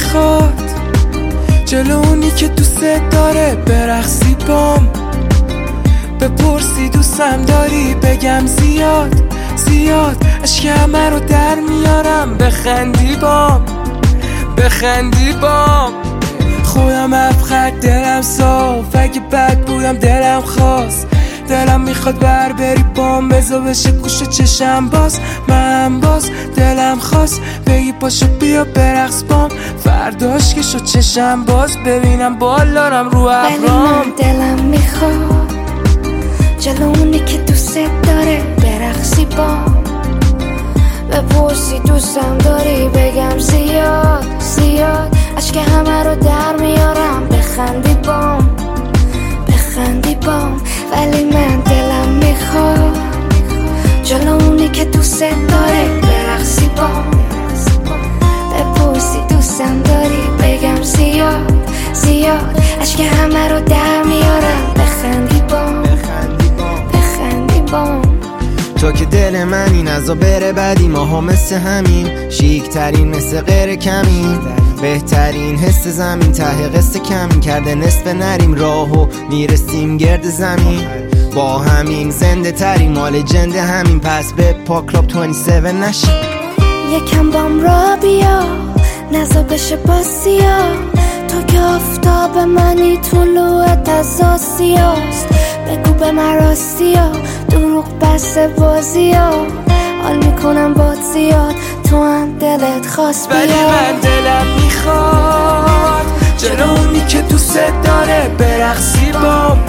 میخواد جلو اونی که دوست داره برقصی بام، بپرسی دوستم داری بگم زیاد زیاد، اشک همه رو در میارم بخندی بام، بخندی بام. خویم افخر دلم صاف، اگه بد بودم دلم خواست، دلم میخواد بری بام، بزا بشه گوش چشم باز، من باز دلم خواست بگی پاشو بیا برقص بام، فرداش که شد چشم باز ببینم بالارم رو ابرام. ولی من دلم میخواد جلو اونی که دوست داره برقصی بام، بپرسی دوستم داری بگم زیاد زیاد، اشک همه رو در میارم بخندی بام، بخندی بام. ولی من دلم میخواد جلو اونی که دوست داره برقصی بام، بپرسی دوستم داری بگم زیاد زیاد، اشک همه رو در میارم بخندی بام، بخندی بام. تو که دل منی نزا بره بدی، ماها مثل همین شیک ترین مثل غیر کمین، بهترین حس زمین ته قصه کمین کرده نصف نریم راهو میرسیم گرد زمین، با همین زنده تریم مال جند همین، پس به پاک کلاب 27 نشیم. یکم بام را بیا نزا بشه باسیا، تو که آفتاب منی طلوعت از آسیاست، بگو به من راستیا دروغ بس بازیا، حال میکنم باد زیاد تو هم دلت خواست بیا. ولی من دلم میخواد جلو اونی که دوست داره برقصی بام،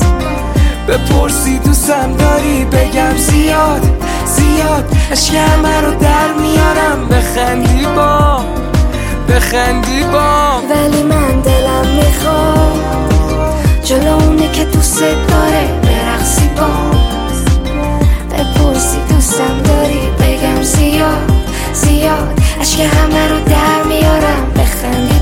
بپرسی دوستم داری بگم زیاد زیاد، اشک همه رو در میارم بخندی بام، بخندی بام. ولی من دلم میخواد جلو اونی که دوست داره برقصی بام، بپرسی دوستم داری بگم زیاد زیاد، اشک همه رو در میارم بخندی